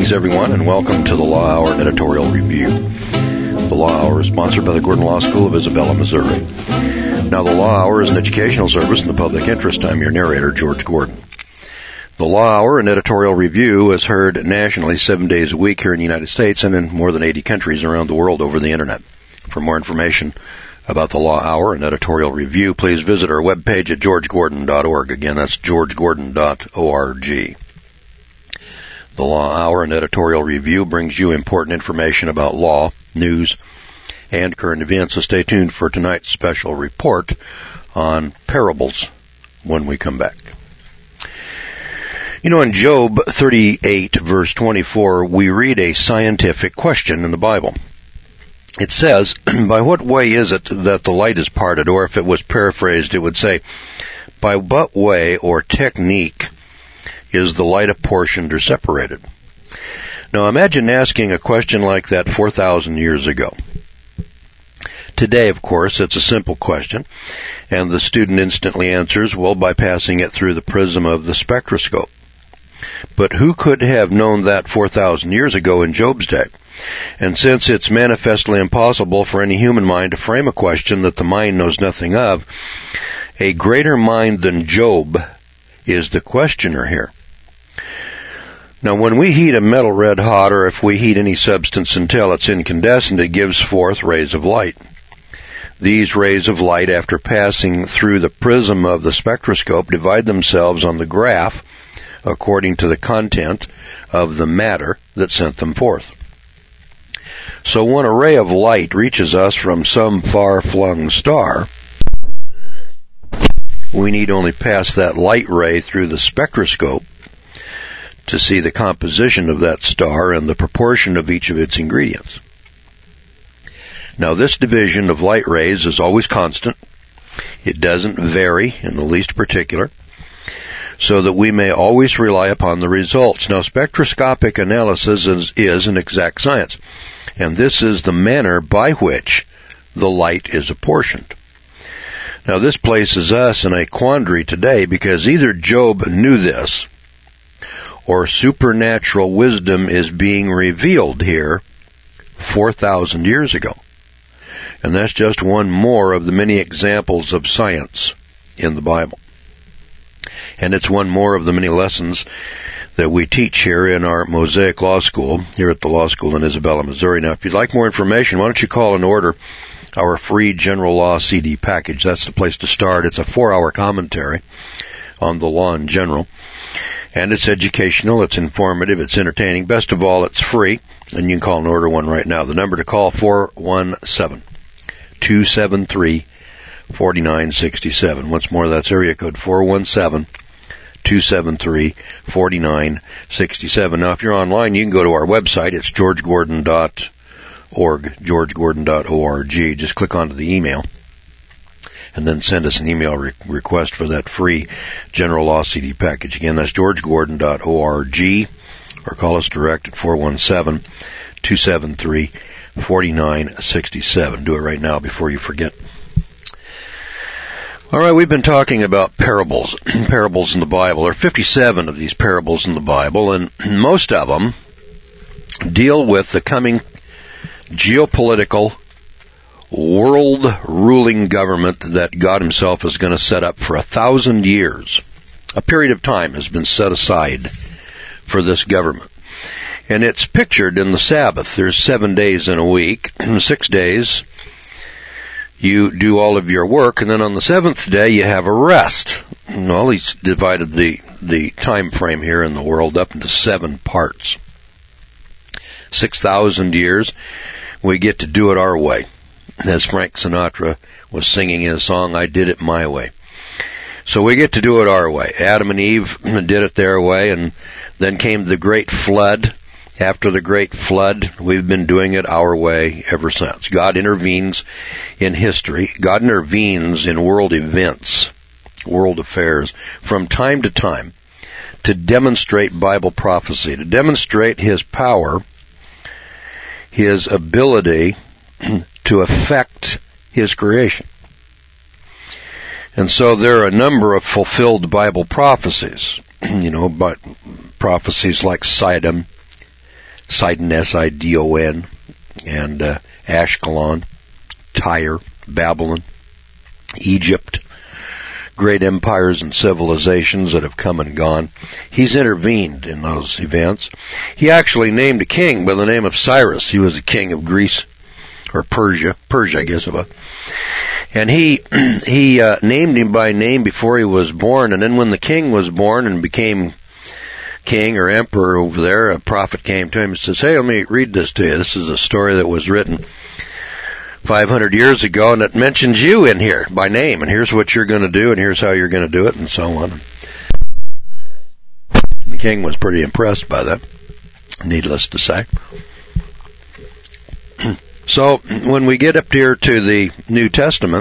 Greetings, everyone, and welcome to the Law Hour Editorial Review. The Law Hour is sponsored by the Gordon Law School of Isabella, Missouri. Now, the Law Hour is an educational service in the public interest. I'm your narrator, George Gordon. The Law Hour and Editorial Review is heard nationally 7 days a week here in the United States and in more than 80 countries around the world over the Internet. For more information about the Law Hour and Editorial Review, please visit our webpage at georgegordon.org. Again, that's georgegordon.org. The Law Hour and Editorial Review brings you important information about law, news, and current events, so stay tuned for tonight's special report on parables when we come back. You know, in Job 38, verse 24, we read a scientific question in the Bible. It says, by what way is it that the light is parted? Or if it was paraphrased, it would say, by what way or technique is the light apportioned or separated? Now imagine asking a question like that 4,000 years ago. Today, of course, it's a simple question, and the student instantly answers, well, by passing it through the prism of the spectroscope. But who could have known that 4,000 years ago in Job's day? And since it's manifestly impossible for any human mind to frame a question that the mind knows nothing of, a greater mind than Job is the questioner here. Now, when we heat a metal red hot, or if we heat any substance until it's incandescent, it gives forth rays of light. These rays of light, after passing through the prism of the spectroscope, divide themselves on the graph according to the content of the matter that sent them forth. So when a ray of light reaches us from some far-flung star, we need only pass that light ray through the spectroscope to see the composition of that star and the proportion of each of its ingredients. Now, this division of light rays is always constant. It doesn't vary in the least particular, so that we may always rely upon the results. Now, spectroscopic analysis is an exact science, and this is the manner by which the light is apportioned. Now, this places us in a quandary today because either Job knew this, or supernatural wisdom is being revealed here 4,000 years ago. And that's just one more of the many examples of science in the Bible. And it's one more of the many lessons that we teach here in our Mosaic Law School, here at the Law School in Isabella, Missouri. Now, if you'd like more information, why don't you call and order our free General Law CD package. That's the place to start. It's a 4-hour commentary on the law in general. And it's educational, it's informative, it's entertaining. Best of all, it's free. And you can call and order one right now. The number to call, 417-273-4967. Once more, that's area code 417-273-4967. Now, if you're online, you can go to our website. It's georgegordon.org, georgegordon.org. Just click onto the email and then send us an email request for that free General Law CD package. Again, that's georgegordon.org, or call us direct at 417-273-4967. Do it right now before you forget. All right, we've been talking about parables, parables in the Bible. There are 57 of these parables in the Bible, and most of them deal with the coming geopolitical, world-ruling government that God himself is going to set up for 1,000 years. A period of time has been set aside for this government. And it's pictured in the Sabbath. There's 7 days in a week. 6 days you do all of your work, and then on the 7th day you have a rest. Well, he's divided the time frame here in the world up into 7 parts. 6,000 years, we get to do it our way. As Frank Sinatra was singing his song, I Did It My Way. So we get to do it our way. Adam and Eve did it their way, and then came the great flood. After the great flood, we've been doing it our way ever since. God intervenes in history. God intervenes in world events, world affairs, from time to time to demonstrate Bible prophecy, to demonstrate his power, his ability to affect his creation. And so there are a number of fulfilled Bible prophecies, but prophecies like Sodom Sidon, S-I-D-O-N, and Ashkelon, Tyre, Babylon, Egypt, great empires and civilizations that have come and gone. He's intervened in those events. He actually named a king by the name of Cyrus. He was the king of Greece, or Persia, I guess it was. And he named him by name before he was born, and then when the king was born and became king or emperor over there, a prophet came to him and says, hey, let me read this to you. This is a story that was written 500 years ago, and it mentions you in here by name, and here's what you're going to do, and here's how you're going to do it, and so on. The king was pretty impressed by that, needless to say. So, when we get up here to the New Testament,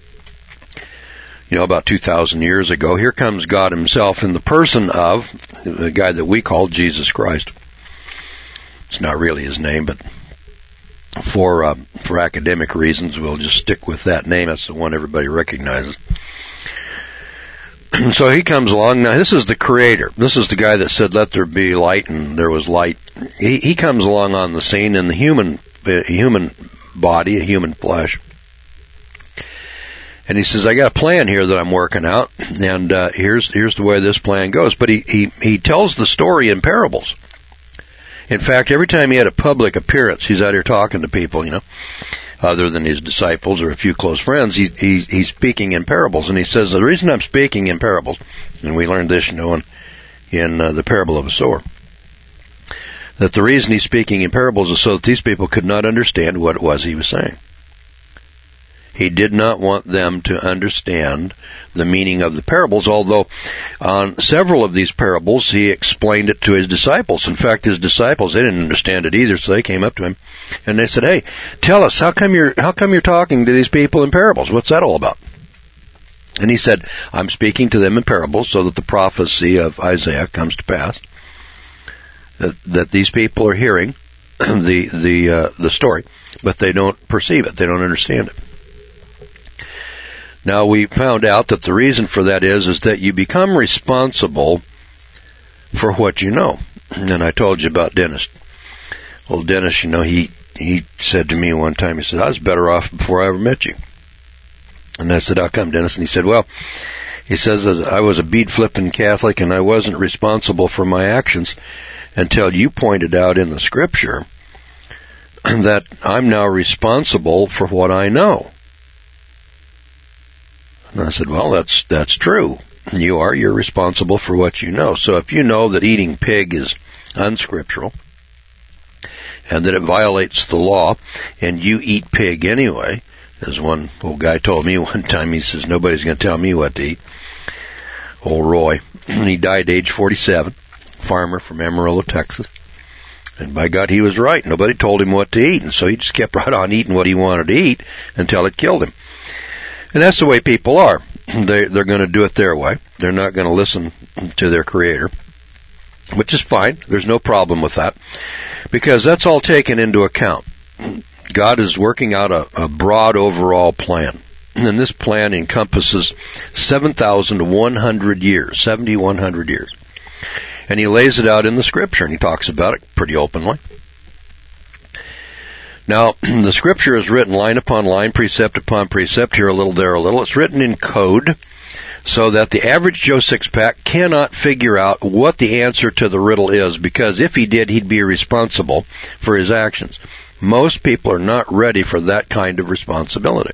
about 2,000 years ago, here comes God himself in the person of the guy that we call Jesus Christ. It's not really his name, but for academic reasons, we'll just stick with that name. That's the one everybody recognizes. So he comes along. Now, this is the Creator. This is the guy that said, let there be light, and there was light. He comes along on the scene in the human body, a human flesh. And he says, I got a plan here that I'm working out, and here's the way this plan goes. But he tells the story in parables. In fact, every time he had a public appearance, he's out here talking to people, other than his disciples or a few close friends, he's speaking in parables. And he says, the reason I'm speaking in parables, and we learned this, in the parable of a sower, that the reason he's speaking in parables is so that these people could not understand what it was he was saying. He did not want them to understand the meaning of the parables, although on several of these parables he explained it to his disciples. In fact, his disciples, they didn't understand it either, so they came up to him and they said, hey, tell us, how come you're talking to these people in parables? What's that all about? And he said, I'm speaking to them in parables so that the prophecy of Isaiah comes to pass. That these people are hearing the story, but they don't perceive it. They don't understand it. Now, we found out that the reason for that is that you become responsible for what you know. And I told you about Dennis. Well, Dennis, he said to me one time, he said, I was better off before I ever met you. And I said, how come, Dennis? And he said, well, he says, I was a bead-flipping Catholic and I wasn't responsible for my actions until you pointed out in the scripture that I'm now responsible for what I know. And I said, well, that's true. You're responsible for what you know. So if you know that eating pig is unscriptural, and that it violates the law, and you eat pig anyway, as one old guy told me one time, he says, nobody's going to tell me what to eat. Old Roy. He died age 47, farmer from Amarillo, Texas. And by God, he was right. Nobody told him what to eat, and so he just kept right on eating what he wanted to eat until it killed him. And that's the way people are. They're going to do it their way. They're not going to listen to their Creator, which is fine. There's no problem with that, because that's all taken into account. God is working out a broad overall plan, and this plan encompasses 7,100 years, 7,100 years. And he lays it out in the Scripture, and he talks about it pretty openly. Now, the Scripture is written line upon line, precept upon precept, here a little, there a little. It's written in code so that the average Joe Six-Pack cannot figure out what the answer to the riddle is, because if he did, he'd be responsible for his actions. Most people are not ready for that kind of responsibility.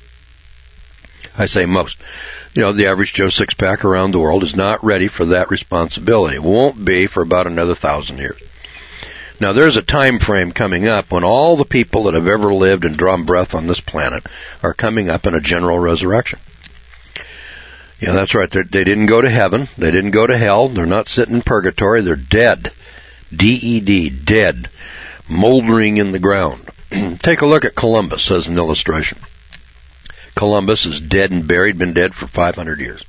I say most. The average Joe Six-Pack around the world is not ready for that responsibility. It won't be for about another 1,000 years. Now, there's a time frame coming up when all the people that have ever lived and drawn breath on this planet are coming up in a general resurrection. Yeah, that's right. They didn't go to heaven. They didn't go to hell. They're not sitting in purgatory. They're dead. D-E-D, dead, moldering in the ground. Take a look at Columbus as an illustration. Columbus is dead and buried, been dead for 500 years.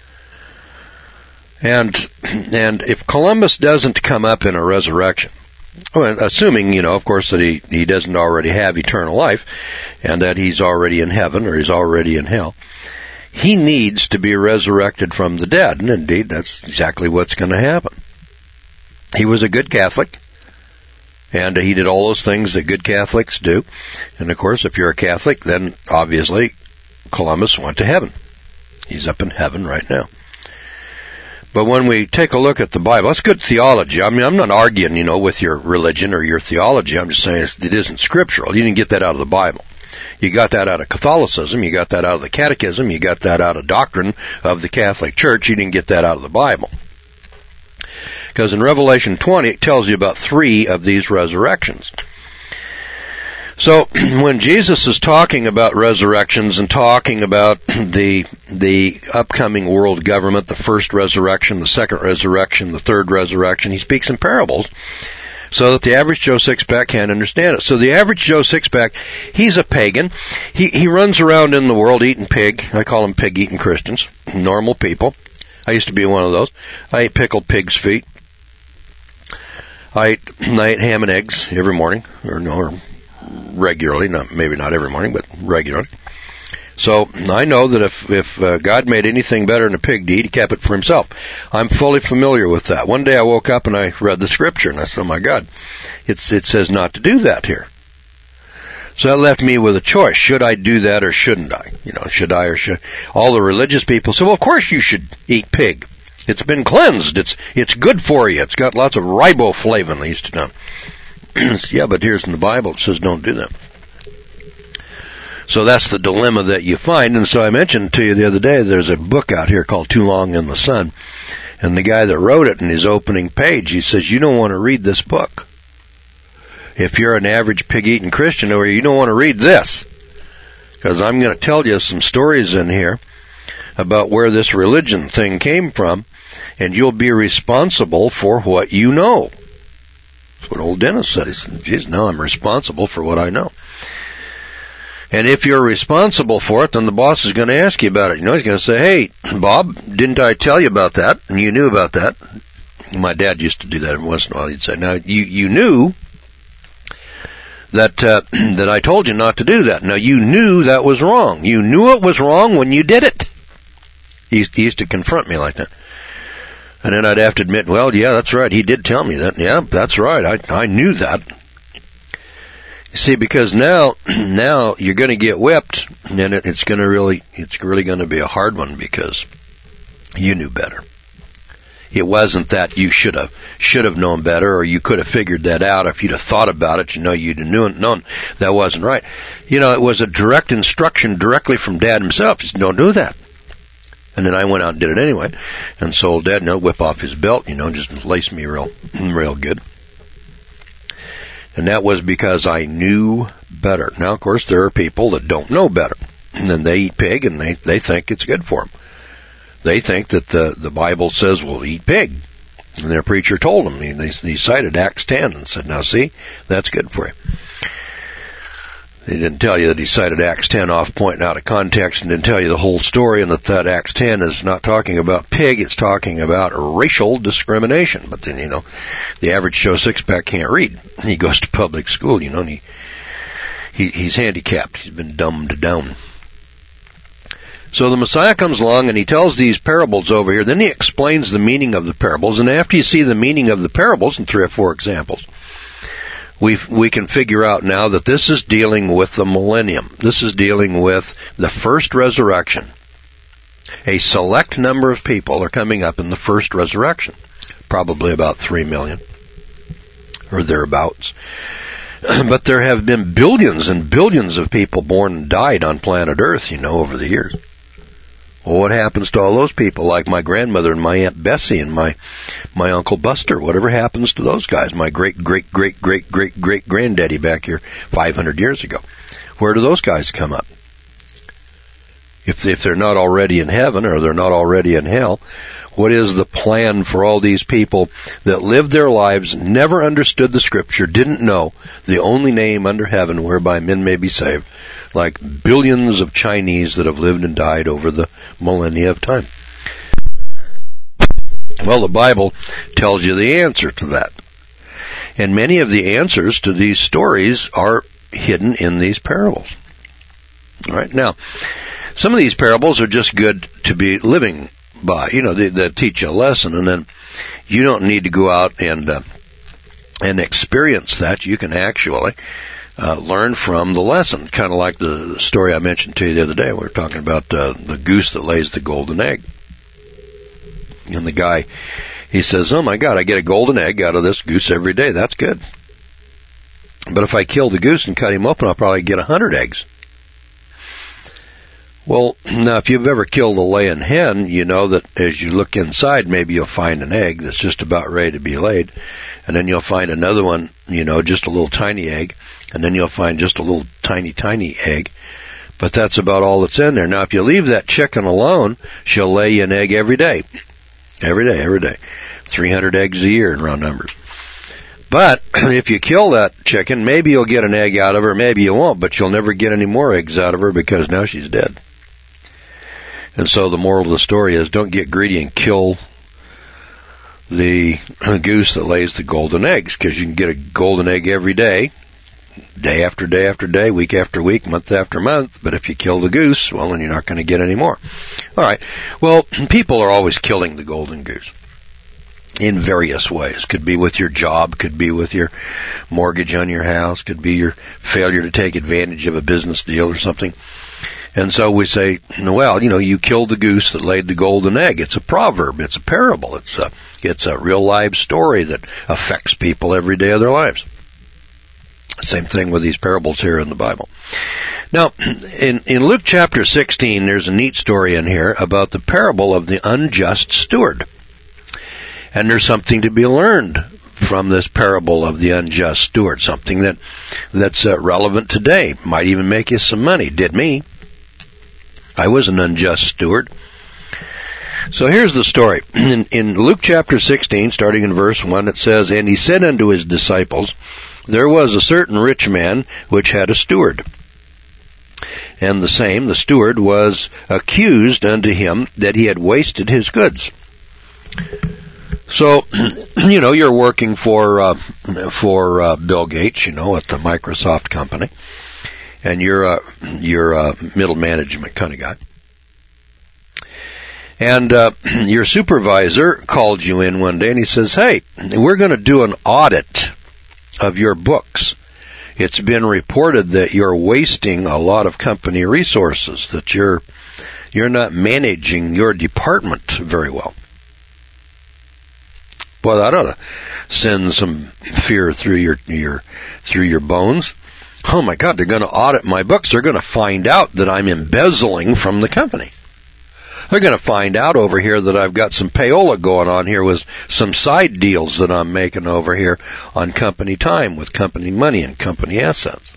And if Columbus doesn't come up in a resurrection, assuming, of course, that he doesn't already have eternal life and that he's already in heaven or he's already in hell, he needs to be resurrected from the dead. And indeed, that's exactly what's going to happen. He was a good Catholic. And he did all those things that good Catholics do. And of course, if you're a Catholic, then obviously Columbus went to heaven. He's up in heaven right now. But when we take a look at the Bible, that's good theology. I mean, I'm not arguing, with your religion or your theology. I'm just saying it isn't scriptural. You didn't get that out of the Bible. You got that out of Catholicism. You got that out of the Catechism. You got that out of doctrine of the Catholic Church. You didn't get that out of the Bible. Because in Revelation 20, it tells you about 3 of these resurrections. So when Jesus is talking about resurrections and talking about the upcoming world government, the first resurrection, the second resurrection, the third resurrection, he speaks in parables so that the average Joe Sixpack can't understand it. So the average Joe Sixpack, he's a pagan. He runs around in the world eating pig. I call them pig-eating Christians, normal people. I used to be one of those. I ate pickled pig's feet. I ate ham and eggs every morning, or regularly, maybe not every morning, but regularly. So I know that if God made anything better than a pig to eat, he kept it for himself. I'm fully familiar with that. One day I woke up and I read the scripture and I said, oh my God, it says not to do that here. So that left me with a choice. Should I do that or shouldn't I? Should I or should... All the religious people said, well, of course you should eat pig. It's been cleansed. It's good for you. It's got lots of riboflavin, they used to know. Yeah, but here's in the Bible, it says don't do that. So that's the dilemma that you find. And so I mentioned to you the other day, there's a book out here called Too Long in the Sun. And the guy that wrote it in his opening page, he says, you don't want to read this book. If you're an average pig-eating Christian, or you don't want to read this. Because I'm going to tell you some stories in here about where this religion thing came from, and you'll be responsible for what you know. That's what old Dennis said. He said, geez, now I'm responsible for what I know. And if you're responsible for it, then the boss is going to ask you about it. He's going to say, hey, Bob, didn't I tell you about that? And you knew about that. My dad used to do that every once in a while. He'd say, now, you knew that I told you not to do that. Now, you knew that was wrong. You knew it was wrong when you did it. He used to confront me like that. And then I'd have to admit, well, yeah, that's right. He did tell me that. Yeah, that's right. I knew that. You see, because now you're going to get whipped, and it's really going to be a hard one because you knew better. It wasn't that you should have known better, or you could have figured that out if you'd have thought about it. You'd have known that wasn't right. It was a direct instruction directly from Dad himself. He said, don't do that. And then I went out and did it anyway. And so old Dad, whip off his belt, just lace me real good. And that was because I knew better. Now, of course, there are people that don't know better. And then they eat pig and they think it's good for them. They think that the Bible says, well, eat pig. And their preacher told them. He cited Acts 10 and said, now see, that's good for you. He didn't tell you that he cited Acts 10 off point out of context and didn't tell you the whole story, and that Acts 10 is not talking about pig, it's talking about racial discrimination. But then, the average Joe Sixpack can't read. He goes to public school, and he's handicapped. He's been dumbed down. So the Messiah comes along and he tells these parables over here. Then he explains the meaning of the parables, and after you see the meaning of the parables in 3 or 4 examples, we can figure out now that this is dealing with the millennium. This is dealing with the first resurrection. A select number of people are coming up in the first resurrection. Probably about 3 million. Or thereabouts. But there have been billions and billions of people born and died on planet Earth, over the years. Well, what happens to all those people, like my grandmother and my Aunt Bessie and my Uncle Buster? Whatever happens to those guys? My great-great-great-great-great-great-granddaddy back here 500 years ago. Where do those guys come up? If they're not already in heaven or they're not already in hell, what is the plan for all these people that lived their lives, never understood the Scripture, didn't know the only name under heaven whereby men may be saved, like billions of Chinese that have lived and died over the millennia of time? Well, the Bible tells you the answer to that. And many of the answers to these stories are hidden in these parables. All right, now, some of these parables are just good to be living by. They teach you a lesson, and then you don't need to go out and and experience that, you can actually learn from the lesson. Kind of like the story I mentioned to you the other day. We were talking about the goose that lays the golden egg. And the guy, he says, oh my God, I get a golden egg out of this goose every day. That's good. But if I kill the goose and cut him open, I'll probably get 100 eggs. Well, now if you've ever killed a laying hen, you know that as you look inside, maybe you'll find an egg that's just about ready to be laid. And then you'll find another one, just a little tiny egg. And then you'll find just a little tiny, tiny egg. But that's about all that's in there. Now, if you leave that chicken alone, she'll lay you an egg every day. Every day. 300 eggs a year in round numbers. But if you kill that chicken, maybe you'll get an egg out of her, maybe you won't, but you'll never get any more eggs out of her because now she's dead. And so the moral of the story is don't get greedy and kill the goose that lays the golden eggs, because you can get a golden egg every day, day after day after day, week after week, month after month. But if you kill the goose, well, then you're not going to get any more. All right. Well, people are always killing the golden goose in various ways. Could be with your job, could be with your mortgage on your house, could be your failure to take advantage of a business deal or something. And so we say, well, you killed the goose that laid the golden egg. It's a proverb. It's a parable. It's a real live story that affects people every day of their lives. Same thing with these parables here in the Bible. Now, in Luke chapter 16, there's a neat story in here about the parable of the unjust steward. And there's something to be learned from this parable of the unjust steward, something that's relevant today. Might even make you some money. Did me. I was an unjust steward. So here's the story. In Luke chapter 16, starting in verse 1, it says, And he said unto his disciples, There was a certain rich man which had a steward. And the steward, was accused unto him that he had wasted his goods. So, you're working for Bill Gates, at the Microsoft company, and you're a middle management kind of guy. And your supervisor called you in one day and he says, hey, we're going to do an audit of your books. It's been reported that you're wasting a lot of company resources, that you're not managing your department very well. Well, that ought to send some fear through your bones. Oh my God, they're going to audit my books. They're going to find out that I'm embezzling from the company. They're going to find out over here that I've got some payola going on here with some side deals that I'm making over here on company time with company money and company assets.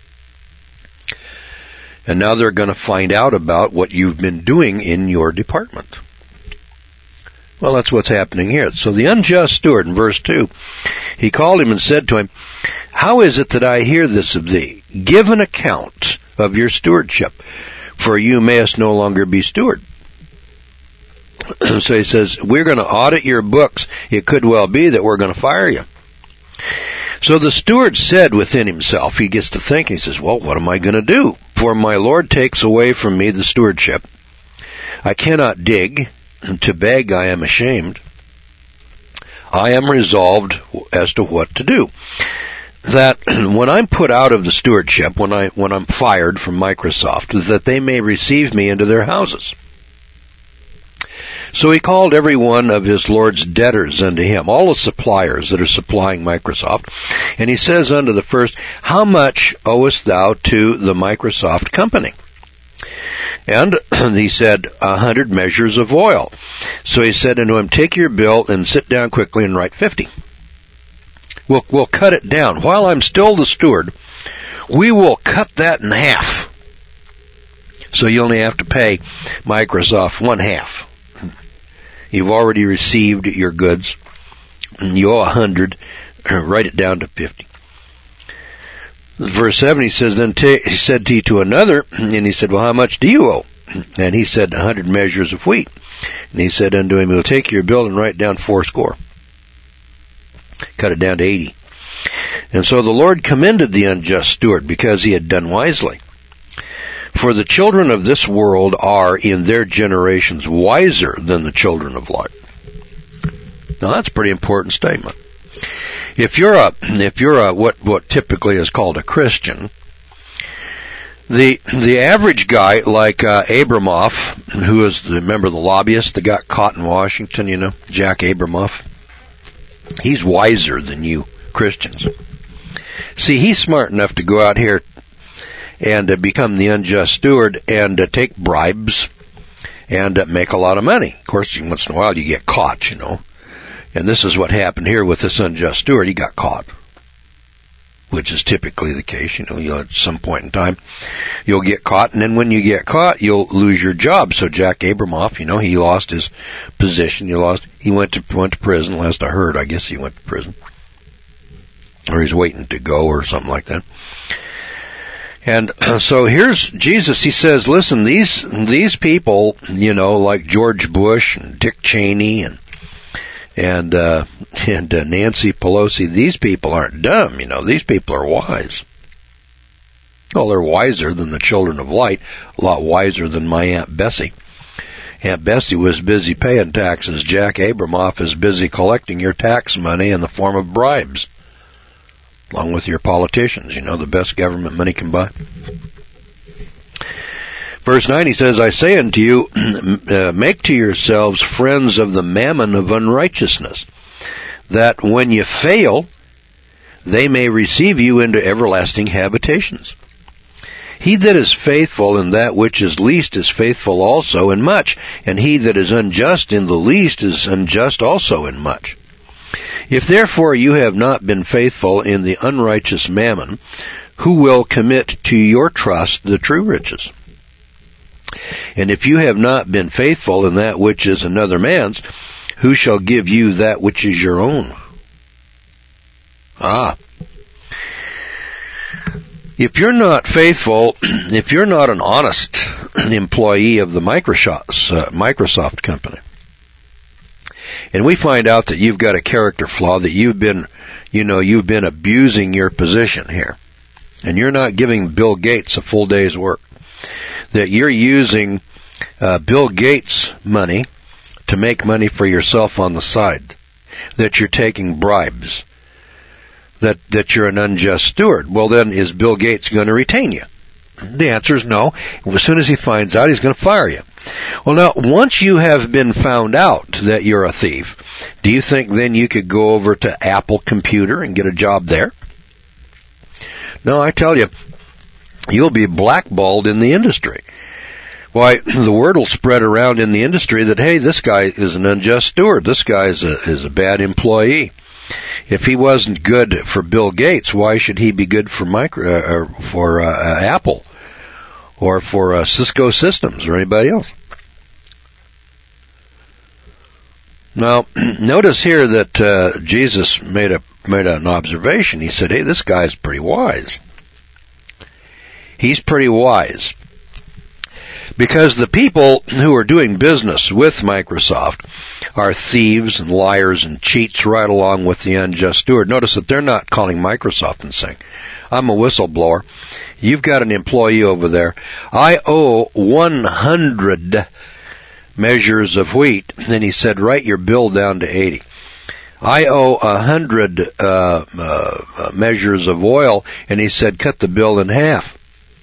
And now they're going to find out about what you've been doing in your department. Well, that's what's happening here. So the unjust steward, in verse 2, he called him and said to him, How is it that I hear this of thee? Give an account of your stewardship, for you mayest no longer be steward. So he says, we're going to audit your books. It could well be that we're going to fire you. So the steward said within himself, he gets to thinking, he says, well, what am I going to do? For my Lord takes away from me the stewardship. I cannot dig. To beg I am ashamed. I am resolved as to what to do. That when I'm put out of the stewardship, when I'm fired from Microsoft, that they may receive me into their houses. So he called every one of his Lord's debtors unto him, all the suppliers that are supplying Microsoft. And he says unto the first, How much owest thou to the Microsoft company? And he said, 100 measures of oil. So he said unto him, Take your bill and sit down quickly and write 50. We'll cut it down. While I'm still the steward, we will cut that in half. So you only have to pay Microsoft 1/2. You've already received your goods. You owe 100. Write it down to 50. Verse 7, he says, Then he said to another, and he said, Well, how much do you owe? And he said, 100 measures of wheat. And he said unto him, We'll take your bill and write down 80. Cut it down to 80. And so the Lord commended the unjust steward because he had done wisely. For the children of this world are in their generations wiser than the children of light. Now that's a pretty important statement. If you're a what typically is called a Christian, the average guy like Abramoff, who is remember the lobbyist that got caught in Washington, Jack Abramoff, he's wiser than you Christians. See, he's smart enough to go out here and become the unjust steward and take bribes and make a lot of money. Of course, once in a while you get caught, And this is what happened here with this unjust steward. He got caught, which is typically the case. You'll at some point in time, you'll get caught, and then when you get caught, you'll lose your job. So Jack Abramoff, he lost his position. He went to prison. Last I heard, I guess he went to prison, or he's waiting to go, or something like that. And so here's Jesus. He says, "Listen, these people, like George Bush and Dick Cheney and Nancy Pelosi, these people aren't dumb, these people are wise. Well, they're wiser than the children of light, a lot wiser than my Aunt Bessie. Aunt Bessie was busy paying taxes. Jack Abramoff is busy collecting your tax money in the form of bribes, along with your politicians, the best government money can buy." Verse 9, he says, "I say unto you, make to yourselves friends of the mammon of unrighteousness, that when you fail, they may receive you into everlasting habitations. He that is faithful in that which is least is faithful also in much, and he that is unjust in the least is unjust also in much. If therefore you have not been faithful in the unrighteous mammon, who will commit to your trust the true riches? And if you have not been faithful in that which is another man's, who shall give you that which is your own?" If you're not faithful, if you're not an honest employee of the Microsoft company, and we find out that you've got a character flaw, that you've been abusing your position here, and you're not giving Bill Gates a full day's work, that you're using Bill Gates' money to make money for yourself on the side, that you're taking bribes, that you're an unjust steward, well then, is Bill Gates going to retain you? The answer is no. As soon as he finds out, he's going to fire you. Well, now, once you have been found out that you're a thief, do you think then you could go over to Apple Computer and get a job there? No, I tell you, you'll be blackballed in the industry. Why, the word will spread around in the industry that, hey, this guy is an unjust steward. This guy is a bad employee. If he wasn't good for Bill Gates, why should he be good for Apple or for Cisco Systems or anybody else? Now, notice here that Jesus made an observation. He said, "Hey, this guy's pretty wise." He's pretty wise. Because the people who are doing business with Microsoft are thieves and liars and cheats right along with the unjust steward. Notice that they're not calling Microsoft and saying, "I'm a whistleblower. You've got an employee over there. I owe 100 measures of wheat." Then he said, "Write your bill down to 80. I owe 100 measures of oil." And he said, "Cut the bill in half."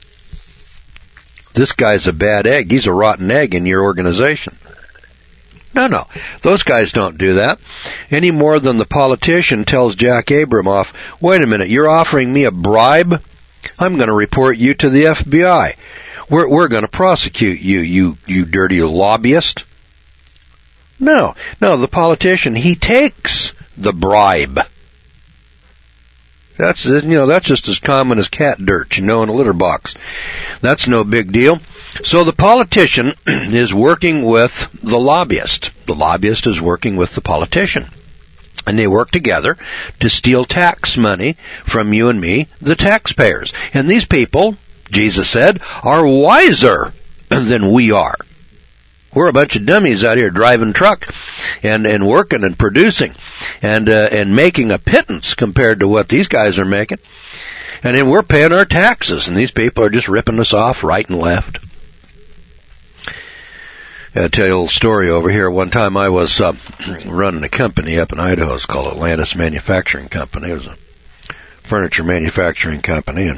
This guy's a bad egg. He's a rotten egg in your organization. No. Those guys don't do that. Any more than the politician tells Jack Abramoff, "Wait a minute, you're offering me a bribe? I'm going to report you to the FBI. We're going to prosecute you, you dirty lobbyist." No, the politician, he takes the bribe. That's just as common as cat dirt, in a litter box. That's no big deal. So the politician is working with the lobbyist. The lobbyist is working with the politician. And they work together to steal tax money from you and me, the taxpayers. And these people, Jesus said, are wiser than we are. We're a bunch of dummies out here driving truck and working and producing and making a pittance compared to what these guys are making. And then we're paying our taxes, and these people are just ripping us off right and left. I'll tell you a little story over here. One time I was running a company up in Idaho. It's called Atlantis Manufacturing Company. It was a furniture manufacturing company,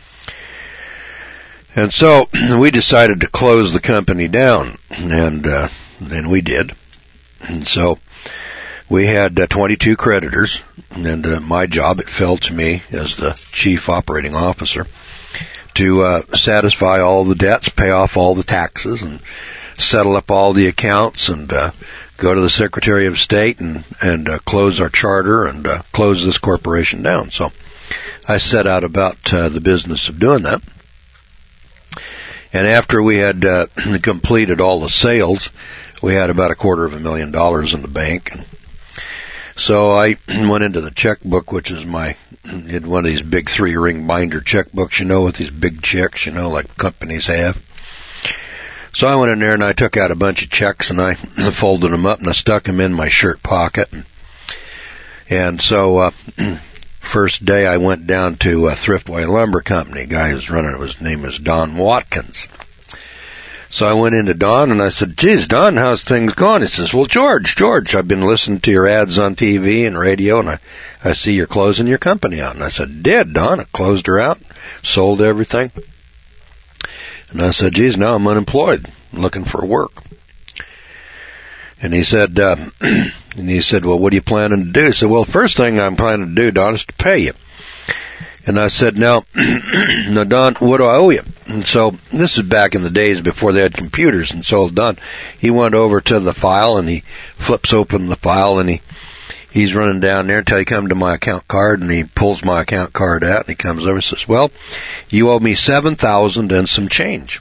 and so we decided to close the company down, and then we did. And so we had 22 creditors, and my job, it fell to me as the chief operating officer to satisfy all the debts, pay off all the taxes, and settle up all the accounts, and go to the Secretary of State and close our charter and close this corporation down. So I set out about the business of doing that. And after we had completed all the sales, we had about $250,000 in the bank. And so I went into the checkbook, which is had one of these big 3-ring binder checkbooks, with these big checks, like companies have. So I went in there and I took out a bunch of checks and I folded them up and I stuck them in my shirt pocket. And so, first day I went down to Thriftway Lumber Company. Guy who's running it, his name was Don Watkins. So I went into Don and I said, "Geez, Don, how's things going?" He says, "Well, George, I've been listening to your ads on TV and radio, and I see you're closing your company out." And I said, "Did, Don? I closed her out, sold everything." And I said, "Geez, now I'm unemployed, looking for work." And he said, "Well, what are you planning to do?" I said, "Well, the first thing I'm planning to do, Don, is to pay you." And I said, now, Don, what do I owe you? And so this is back in the days before they had computers. And so Don, he went over to the file and he flips open the file and he's running down there until he comes to my account card, and he pulls my account card out and he comes over and says, "Well, you owe me $7,000 and some change."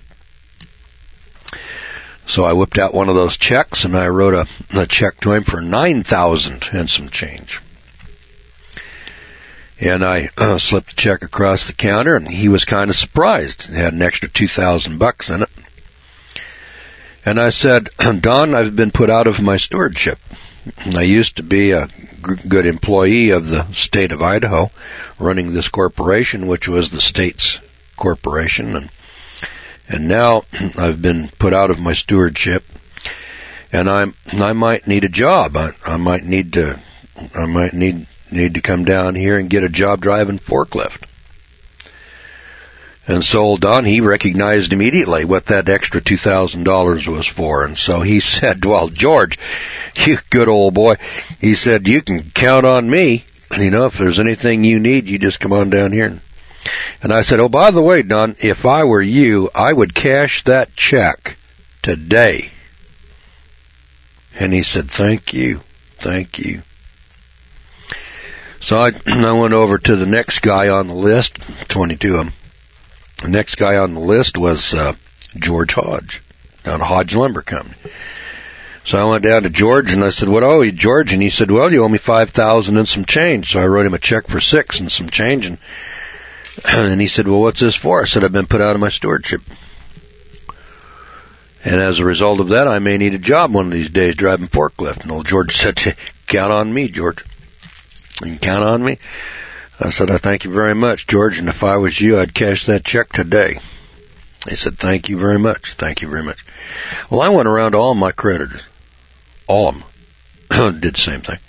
So I whipped out one of those checks and I wrote a check to him for $9,000 and some change. And I slipped the check across the counter, and he was kind of surprised. It had an extra $2,000 in it. And I said, "Don, I've been put out of my stewardship. I used to be a good employee of the state of Idaho, running this corporation, which was the state's corporation, and now I've been put out of my stewardship, and I might need a job. I might need to come down here and get a job driving forklift." And so Don, he recognized immediately what that extra $2,000 was for. And so he said, "Well, George, you good old boy," he said, "you can count on me. If there's anything you need, you just come on down here." And I said, "Oh, by the way, Don, if I were you, I would cash that check today." And he said, "Thank you. Thank you." So I went over to the next guy on the list, 22 of them. The next guy on the list was George Hodge, down at Hodge Lumber Company. So I went down to George and I said, "What owe you, George?" And he said, "Well, you owe me $5,000 and some change." So I wrote him a check for $6,000 and some change. And he said, "Well, what's this for?" I said, "I've been put out of my stewardship. And as a result of that, I may need a job one of these days driving forklift." And old George said, "Count on me, George. You can count on me." I said, "I thank you very much, George, and if I was you, I'd cash that check today." He said, "Thank you very much. Thank you very much." Well, I went around to all my creditors. All of them did the same thing.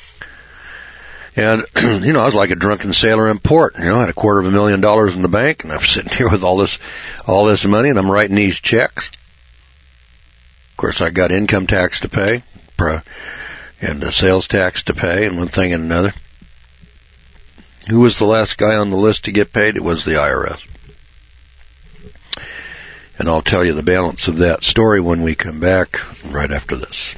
And, I was like a drunken sailor in port. I had $250,000 in the bank, and I'm sitting here with all this money, and I'm writing these checks. Of course, I got income tax to pay, and sales tax to pay, and one thing and another. Who was the last guy on the list to get paid? It was the IRS. And I'll tell you the balance of that story when we come back right after this.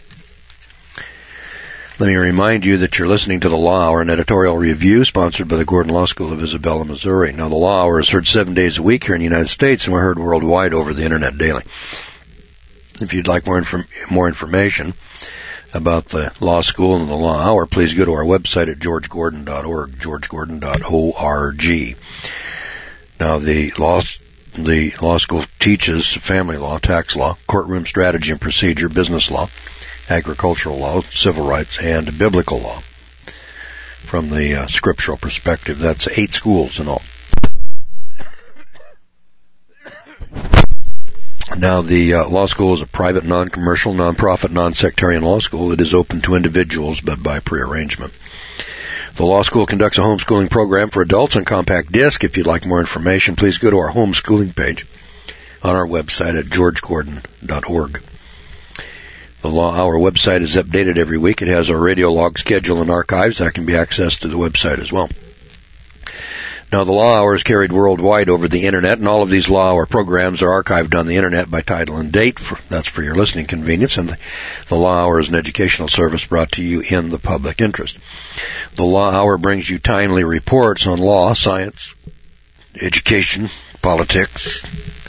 Let me remind you that you're listening to the Law Hour, an editorial review sponsored by the Gordon Law School of Isabella, Missouri. Now, the Law Hour is heard 7 days a week here in the United States, and we're heard worldwide over the Internet daily. If you'd like more information about the law school and the Law Hour, please go to our website at georgegordon.org, georgegordon.org. Now, the law school teaches family law, tax law, courtroom strategy and procedure, business law, agricultural law, civil rights, and biblical law from the scriptural perspective. That's 8 schools in all. Now, the law school is a private, non-commercial, non-profit, non-sectarian law school that is open to individuals, but by prearrangement. The law school conducts a homeschooling program for adults on compact disc. If you'd like more information, please go to our homeschooling page on our website at georgegordon.org. Our website is updated every week. It has our radio log schedule and archives that can be accessed to the website as well. Now, the Law Hour is carried worldwide over the Internet, and all of these Law Hour programs are archived on the Internet by title and date. That's for your listening convenience, and the Law Hour is an educational service brought to you in the public interest. The Law Hour brings you timely reports on law, science, education, politics,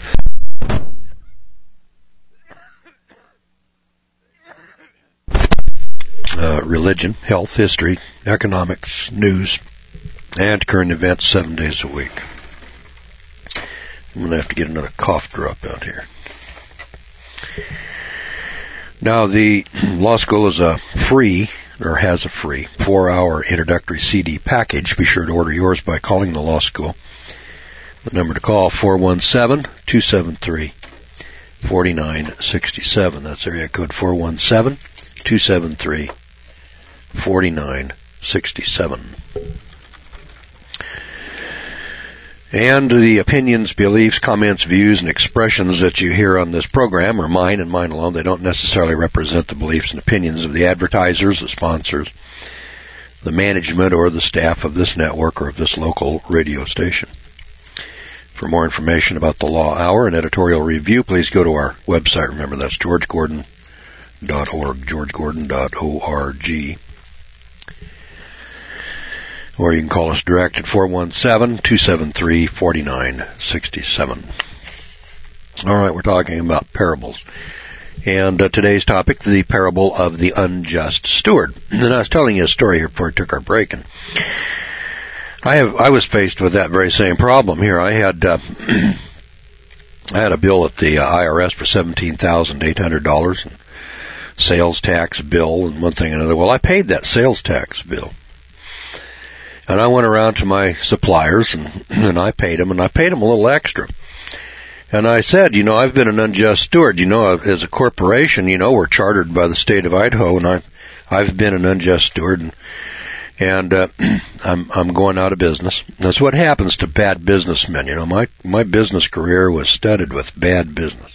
religion, health, history, economics, news, and current events 7 days a week. I'm going to have to get another cough drop out here. Now, the law school is has a free 4-hour introductory CD package. Be sure to order yours by calling the law school. The number to call, 417-273-4967. That's area code 417-273-4967. And the opinions, beliefs, comments, views, and expressions that you hear on this program are mine and mine alone. They don't necessarily represent the beliefs and opinions of the advertisers, the sponsors, the management, or the staff of this network or of this local radio station. For more information about the Law Hour and editorial review, please go to our website. Remember, that's georgegordon.org, georgegordon.org. Or you can call us direct at 417-273-4967. All right, we're talking about parables. And today's topic, the parable of the unjust steward. And I was telling you a story here before we took our break, and I was faced with that very same problem here. I had a bill at the IRS for $17,800, and sales tax bill and one thing and another. Well, I paid that sales tax bill. And I went around to my suppliers, and I paid them a little extra. And I said, I've been an unjust steward. As a corporation, we're chartered by the state of Idaho, and I've been an unjust steward, and I'm going out of business. That's what happens to bad businessmen. My business career was studded with bad business.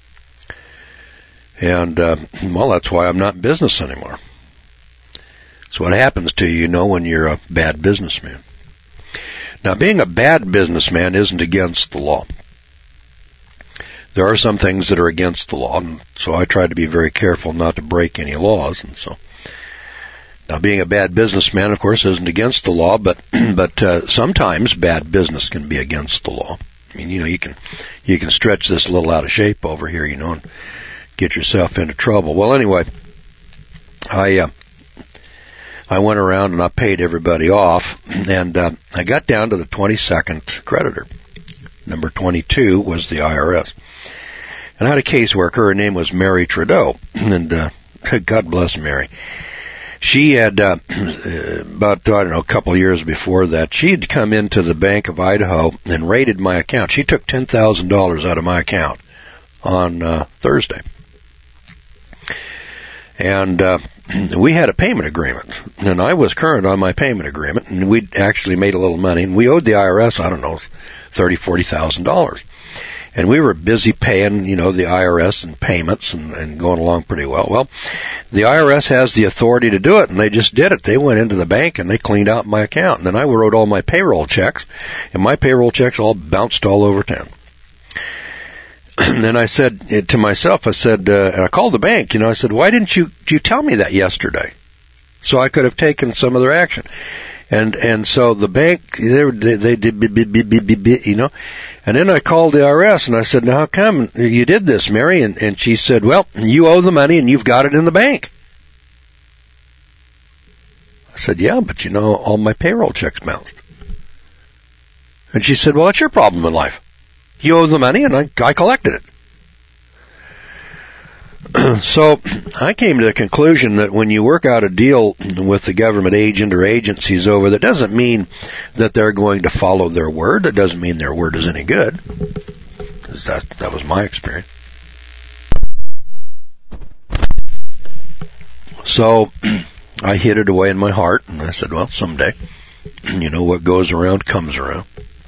And, that's why I'm not in business anymore. It's what happens to you, when you're a bad businessman. Now, being a bad businessman isn't against the law. There are some things that are against the law, and so I try to be very careful not to break any laws. And so, now being a bad businessman, of course, isn't against the law, but sometimes bad business can be against the law. I mean, you can stretch this a little out of shape over here, and get yourself into trouble. Well, anyway, I went around and I paid everybody off, and I got down to the 22nd creditor. Number 22 was the IRS. And I had a caseworker. Her name was Mary Trudeau, and God bless Mary. She had, about, a couple of years before that, she had come into the Bank of Idaho and raided my account. She took $10,000 out of my account on Thursday. And we had a payment agreement, and I was current on my payment agreement, and we'd actually made a little money, and we owed the IRS, $30,000-$40,000. And we were busy paying, the IRS and payments and going along pretty well. Well, the IRS has the authority to do it, and they just did it. They went into the bank and they cleaned out my account. And then I wrote all my payroll checks, and my payroll checks all bounced all over town. And then I said to myself, and I called the bank, I said, why didn't you tell me that yesterday? So I could have taken some other action. And so the bank, they did, and then I called the IRS and I said, now how come you did this, Mary? And she said, well, you owe the money and you've got it in the bank. I said, yeah, but all my payroll checks bounced. And she said, well, that's your problem in life. You owe the money, and I collected it. So I came to the conclusion that when you work out a deal with the government agent or agencies over, that doesn't mean that they're going to follow their word. It doesn't mean their word is any good. That was my experience. So I hid it away in my heart, and I said, well, someday, what goes around comes around.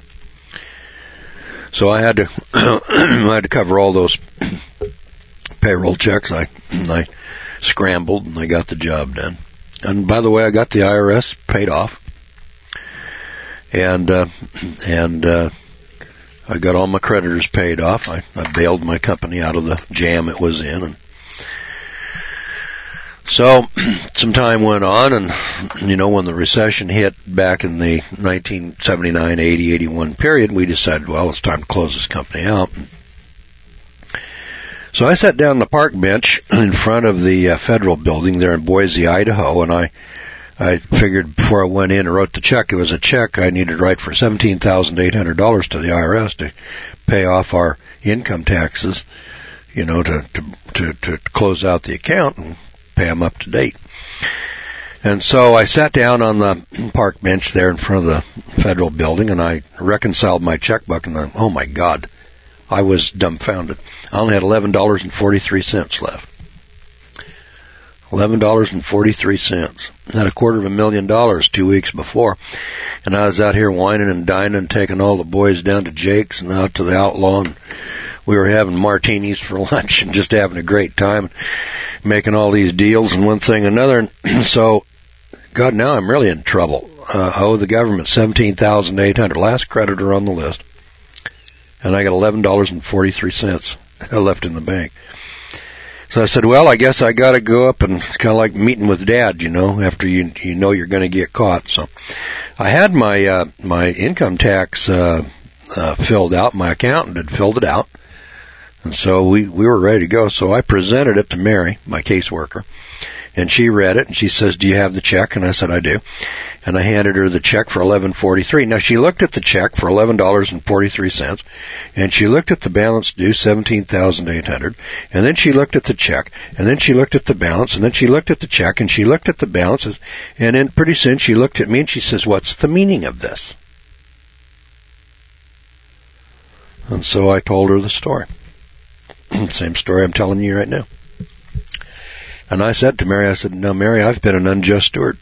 So I had to, I had to cover all those payroll checks. I scrambled, and I got the job done. And by the way, I got the IRS paid off, and I got all my creditors paid off. I bailed my company out of the jam it was in, and so some time went on, and when the recession hit back in the 1979, 80, 81 period, we decided, well, it's time to close this company out. So I sat down on the park bench in front of the federal building there in Boise, Idaho, and I figured before I went in and wrote the check, it was a check I needed to write for $17,800 to the IRS to pay off our income taxes, to close out the account and pay them up to date. And so I sat down on the park bench there in front of the federal building, and I reconciled my checkbook, and oh my God, I was dumbfounded. I only had $11.43 left. $11.43. I had $250,000 2 weeks before. And I was out here whining and dining and taking all the boys down to Jake's and out to the Outlaw. And we were having martinis for lunch and just having a great time, making all these deals and one thing and another. And so, God, now I'm really in trouble. I owe the government $17,800, last creditor on the list. And I got $11.43 left in the bank. So I said, well, I guess I got to go up, and it's kind of like meeting with Dad, after you're going to get caught. So I had my my income tax filled out. My accountant had filled it out, and so we were ready to go. So I presented it to Mary, my caseworker, and she read it, and she says, do you have the check? And I said, I do. And I handed her the check for $11.43. Now, she looked at the check for $11.43, and she looked at the balance due, $17,800, and then she looked at the check, and then she looked at the balance, and then she looked at the check, and she looked at the balances, and then pretty soon she looked at me, and she says, what's the meaning of this? And so I told her the story. Same story I'm telling you right now. And I said to Mary, no, Mary, I've been an unjust steward.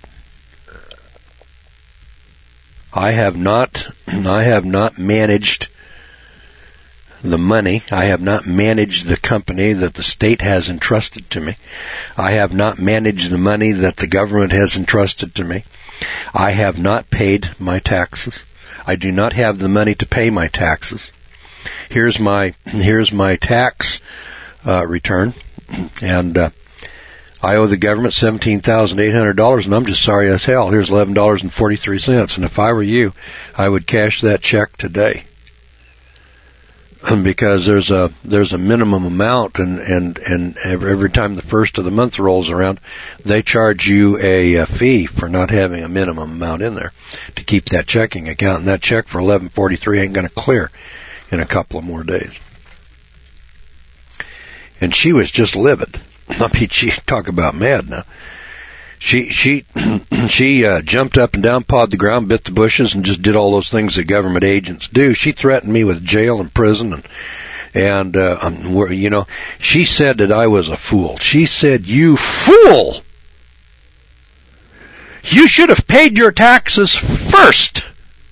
I have not managed the money. I have not managed the company that the state has entrusted to me. I have not managed the money that the government has entrusted to me. I have not paid my taxes. I do not have the money to pay my taxes. Here's my tax return, and I owe the government $17,800, and I'm just sorry as hell. Here's $11.43, and if I were you, I would cash that check today. Because there's a minimum amount, and every time the first of the month rolls around, they charge you a fee for not having a minimum amount in there to keep that checking account, and that check for $11.43 ain't going to clear in a couple of more days. And she was just livid. I mean, she talk about mad now. She jumped up and down, pawed the ground, bit the bushes, and just did all those things that government agents do. She threatened me with jail and prison, and she said that I was a fool. She said, "You fool! You should have paid your taxes first,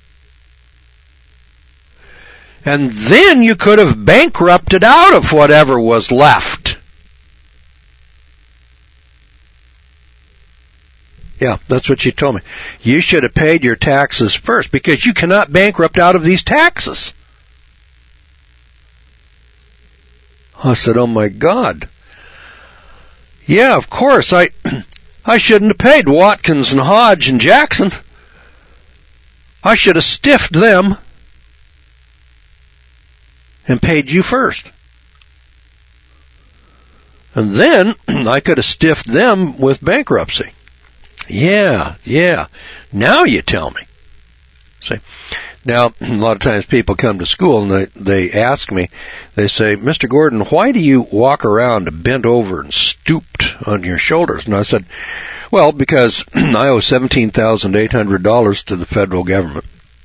and then you could have bankrupted out of whatever was left." Yeah, that's what she told me. You should have paid your taxes first because you cannot bankrupt out of these taxes. I said, oh my God. Yeah, of course. I shouldn't have paid Watkins and Hodge and Jackson. I should have stiffed them and paid you first. And then I could have stiffed them with bankruptcy. Yeah. Now you tell me. See, now a lot of times people come to school and they ask me, they say, Mr. Gordon, why do you walk around bent over and stooped on your shoulders? And I said, well, because I owe $17,800 to the federal government.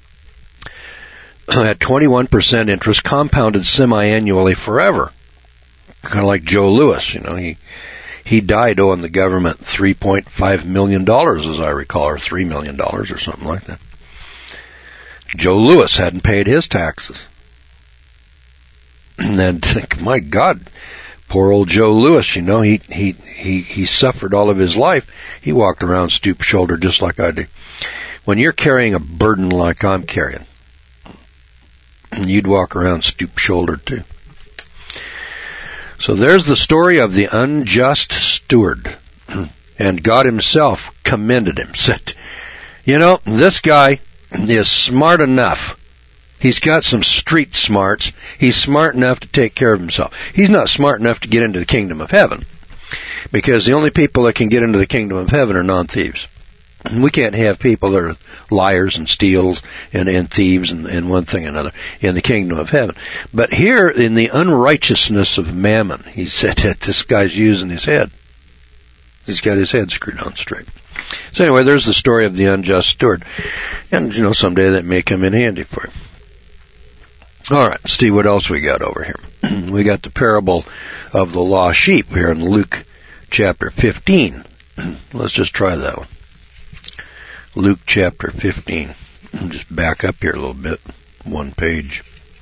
At 21% interest, compounded semi-annually forever. Kind of like Joe Louis, He died owing the government $3.5 million, as I recall, or $3 million or something like that. Joe Louis hadn't paid his taxes. And then think, my God, poor old Joe Louis, he suffered all of his life. He walked around stoop-shouldered just like I do. When you're carrying a burden like I'm carrying, you'd walk around stoop-shouldered too. So there's the story of the unjust steward. And God himself commended him, said, this guy is smart enough. He's got some street smarts. He's smart enough to take care of himself. He's not smart enough to get into the kingdom of heaven, because the only people that can get into the kingdom of heaven are non-thieves. We can't have people that are liars and steals and thieves and one thing or another in the kingdom of heaven. But here, in the unrighteousness of mammon, he said that this guy's using his head. He's got his head screwed on straight. So anyway, there's the story of the unjust steward. And, someday that may come in handy for you. All right, let's see what else we got over here. We got the parable of the lost sheep here in Luke chapter 15. Let's just try that one. Luke chapter 15. I'll just back up here a little bit, one page.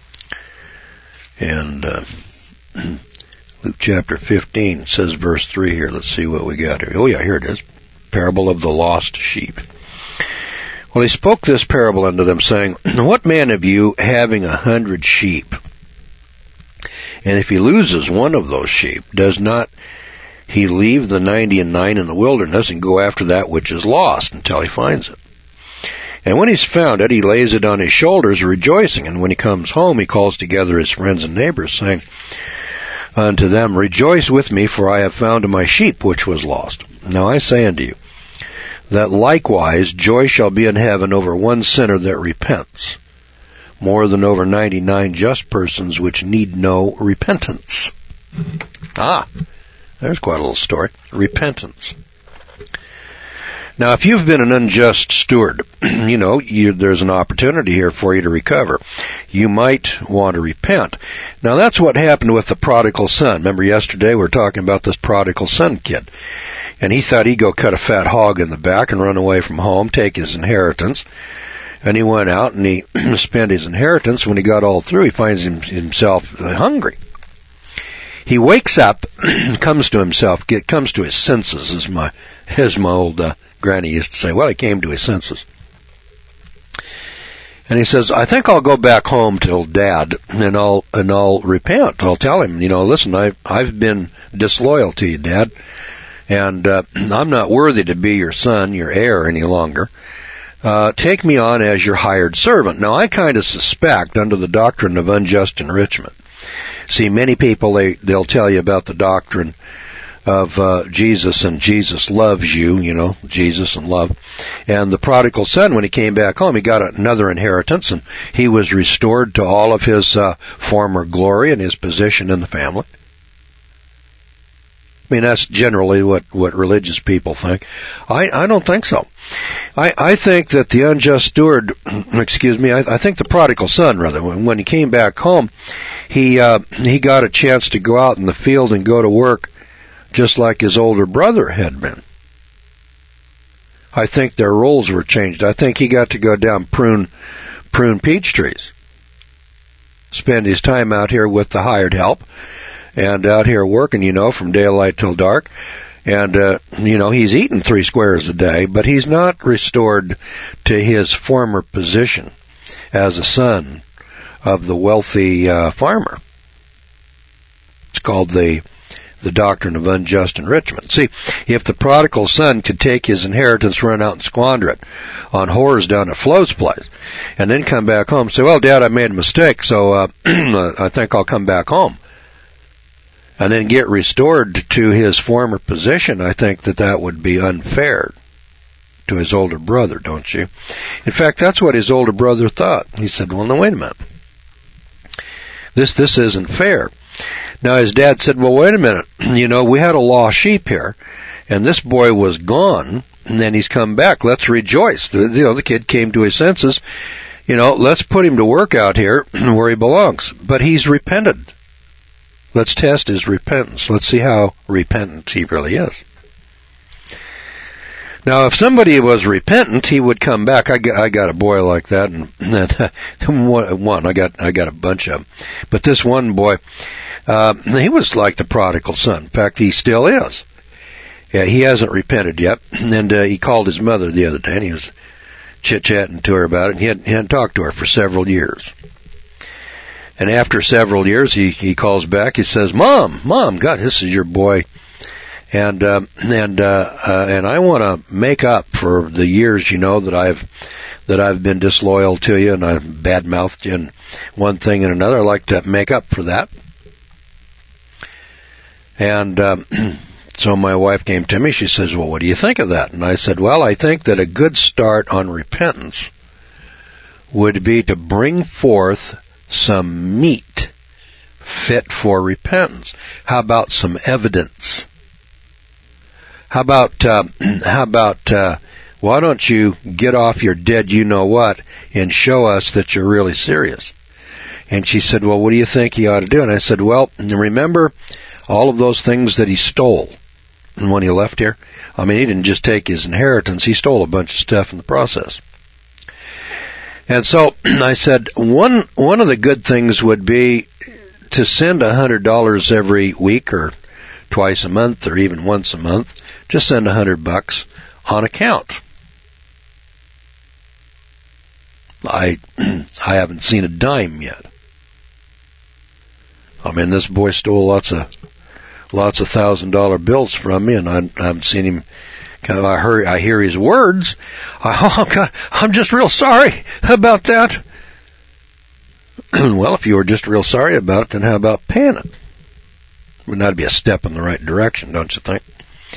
And Luke chapter 15 says verse 3 here. Let's see what we got here. Oh yeah, here it is. Parable of the lost sheep. Well, he spoke this parable unto them, saying, What man of you, having 100 sheep, and if he loses one of those sheep, does not he leave the 99 in the wilderness and go after that which is lost until he finds it? And when he's found it, he lays it on his shoulders, rejoicing. And when he comes home, he calls together his friends and neighbors, saying unto them, Rejoice with me, for I have found my sheep which was lost. Now I say unto you, that likewise joy shall be in heaven over one sinner that repents, more than over 99 just persons which need no repentance. There's quite a little story. Repentance. Now, if you've been an unjust steward, there's an opportunity here for you to recover. You might want to repent. Now, that's what happened with the prodigal son. Remember yesterday we were talking about this prodigal son kid. And he thought he'd go cut a fat hog in the back and run away from home, take his inheritance. And he went out and he spent his inheritance. When he got all through, he finds himself hungry. He wakes up, comes to himself, comes to his senses, as my old granny used to say. Well, he came to his senses. And he says, I think I'll go back home till Dad, and I'll repent. I'll tell him, listen, I've been disloyal to you, Dad, and I'm not worthy to be your son, your heir any longer. Take me on as your hired servant. Now, I kind of suspect, under the doctrine of unjust enrichment, see, many people, they'll tell you about the doctrine of Jesus, and Jesus loves you, Jesus and love. And the prodigal son, when he came back home, he got another inheritance, and he was restored to all of his former glory and his position in the family. I mean, that's generally what religious people think. I don't think so. I think that the unjust steward, I think the prodigal son, rather, when he came back home, he got a chance to go out in the field and go to work just like his older brother had been. I think their roles were changed. I think he got to go down prune peach trees, spend his time out here with the hired help, and out here working, from daylight till dark. And, he's eating 3 squares a day, but he's not restored to his former position as a son of the wealthy farmer. It's called the doctrine of unjust enrichment. See, if the prodigal son could take his inheritance, run out and squander it on whores down at Flo's place, and then come back home and say, well, Dad, I made a mistake, so I think I'll come back home, and then get restored to his former position, I think that would be unfair to his older brother, don't you? In fact, that's what his older brother thought. He said, well, no, wait a minute. This isn't fair. Now his dad said, well, wait a minute. We had a lost sheep here, and this boy was gone, and then he's come back. Let's rejoice. The kid came to his senses. Let's put him to work out here where he belongs. But he's repented. Let's test his repentance. Let's see how repentant he really is. Now, if somebody was repentant, he would come back. I got a boy like that, and I got a bunch of them. But this one boy, he was like the prodigal son. In fact, he still is. Yeah, he hasn't repented yet. And he called his mother the other day, and he was chit-chatting to her about it. And he hadn't talked to her for several years. And after several years, he calls back. He says, "Mom, God, this is your boy. And I want to make up for the years, that I've been disloyal to you and I've badmouthed you and one thing and another. I'd like to make up for that." And so my wife came to me. She says, "Well, what do you think of that?" And I said, "Well, I think that a good start on repentance would be to bring forth some meat fit for repentance. How about some evidence? How about why don't you get off your dead you-know-what and show us that you're really serious?" And she said, "Well, what do you think he ought to do?" And I said, "Well, remember all of those things that he stole when he left here? I mean, he didn't just take his inheritance, he stole a bunch of stuff in the process." And so I said, one of the good things would be to send $100 every week or twice a month or even once a month. Just send $100 on account. I haven't seen a dime yet. I mean, this boy stole lots of $1,000 bills from me, and I haven't seen him. I hear his words. "Oh God, I'm just real sorry about that." Well, if you were just real sorry about it, then how about paying it? Wouldn't that be a step in the right direction, don't you think?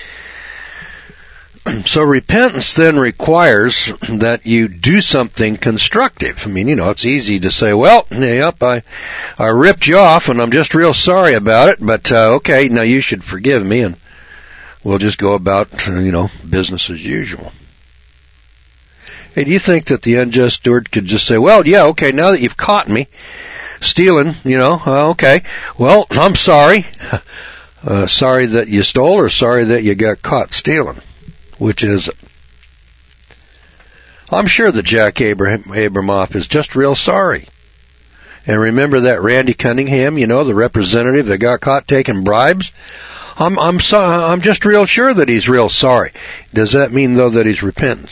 So repentance then requires that you do something constructive. I mean, it's easy to say, "Well, yep, I ripped you off and I'm just real sorry about it, but okay, now you should forgive me and we'll just go about, business as usual." Hey, do you think that the unjust steward could just say, "Well, yeah, okay, now that you've caught me stealing, okay, well, I'm sorry. Sorry that you stole or sorry that you got caught stealing? Which is it?" I'm sure that Jack Abramoff is just real sorry. And remember that Randy Cunningham, the representative that got caught taking bribes? I'm just real sure that he's real sorry. Does that mean, though, that he's repentant?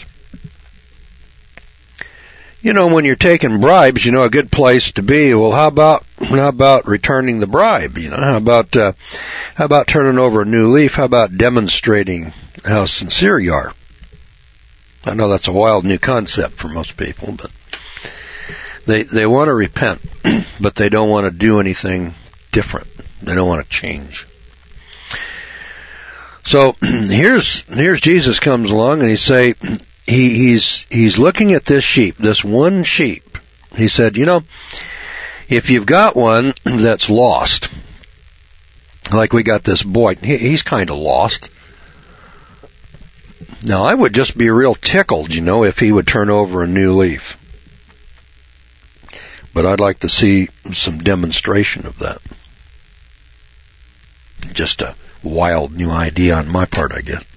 When you're taking bribes, a good place to be. Well, how about returning the bribe? How about turning over a new leaf? How about demonstrating how sincere you are? I know that's a wild new concept for most people, but they want to repent, but they don't want to do anything different. They don't want to change. So here's Jesus comes along and he's looking at this sheep, this one sheep. He said, if you've got one that's lost, like we got this boy, he's kind of lost. Now, I would just be real tickled, if he would turn over a new leaf. But I'd like to see some demonstration of that. Just a wild new idea on my part, I guess.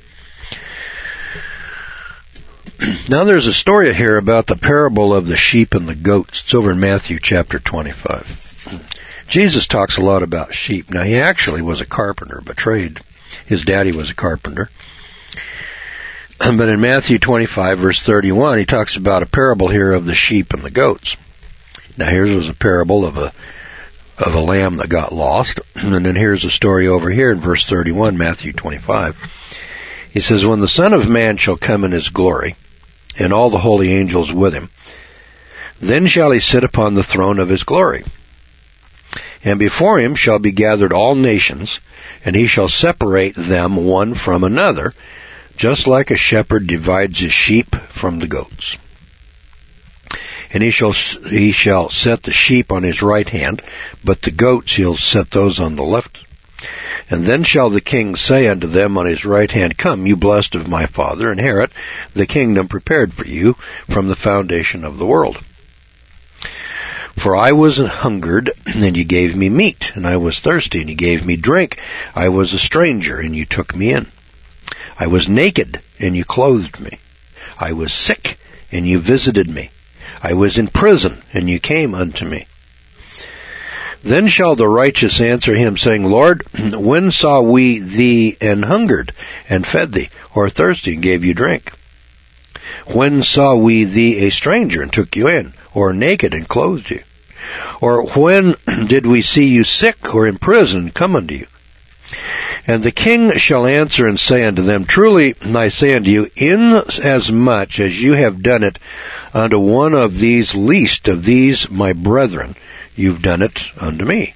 Now there's a story here about the parable of the sheep and the goats. It's over in Matthew chapter 25. Jesus talks a lot about sheep. Now he actually was a carpenter by trade. His daddy was a carpenter. But in Matthew 25 verse 31 he talks about a parable here of the sheep and the goats. Now here's was a parable of a lamb that got lost. And then here's a story over here in verse 31, Matthew 25. He says, "When the Son of Man shall come in his glory, and all the holy angels with him, then shall he sit upon the throne of his glory. And before him shall be gathered all nations, and he shall separate them one from another, just like a shepherd divides his sheep from the goats. And he shall set the sheep on his right hand, but the goats he'll set those on the left. And then shall the king say unto them on his right hand, Come, you blessed of my Father, inherit the kingdom prepared for you from the foundation of the world. For I was hungered, and you gave me meat, and I was thirsty, and you gave me drink. I was a stranger, and you took me in. I was naked, and you clothed me. I was sick, and you visited me. I was in prison, and you came unto me. Then shall the righteous answer him, saying, Lord, when saw we thee and hungered, and fed thee, or thirsty, and gave you drink? When saw we thee a stranger, and took you in, or naked, and clothed you? Or when did we see you sick, or in prison, and come unto you? And the king shall answer and say unto them, Truly I say unto you, inasmuch as you have done it unto one of these least of these my brethren, you've done it unto me.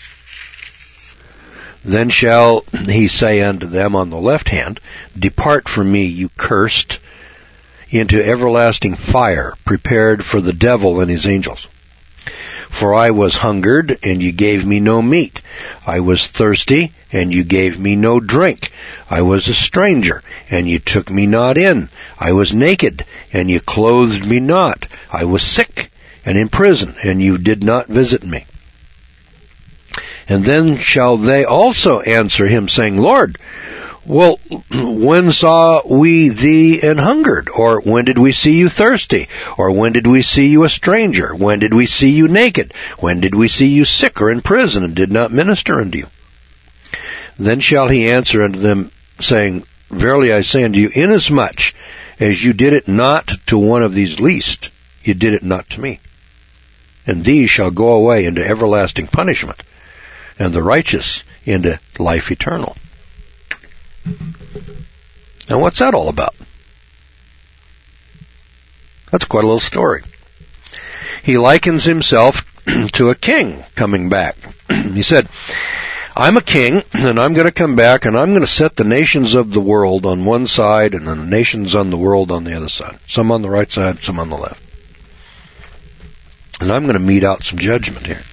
Then shall he say unto them on the left hand, Depart from me, you cursed, into everlasting fire, prepared for the devil and his angels. For I was hungered, and you gave me no meat. I was thirsty, and you gave me no drink. I was a stranger, and you took me not in. I was naked, and you clothed me not. I was sick, and in prison, and you did not visit me. And then shall they also answer him, saying, Lord, well, when saw we thee and hungered? Or when did we see you thirsty? Or when did we see you a stranger? When did we see you naked? When did we see you sick or in prison and did not minister unto you? Then shall he answer unto them, saying, Verily I say unto you, inasmuch as you did it not to one of these least, you did it not to me. And these shall go away into everlasting punishment, and the righteous into life eternal. Now what's that all about? That's quite a little story. He likens himself to a king coming back. He said, I'm a king, and I'm going to come back, and I'm going to set the nations of the world on one side, and the nations on the world on the other side. Some on the right side, some on the left. And I'm going to mete out some judgment here.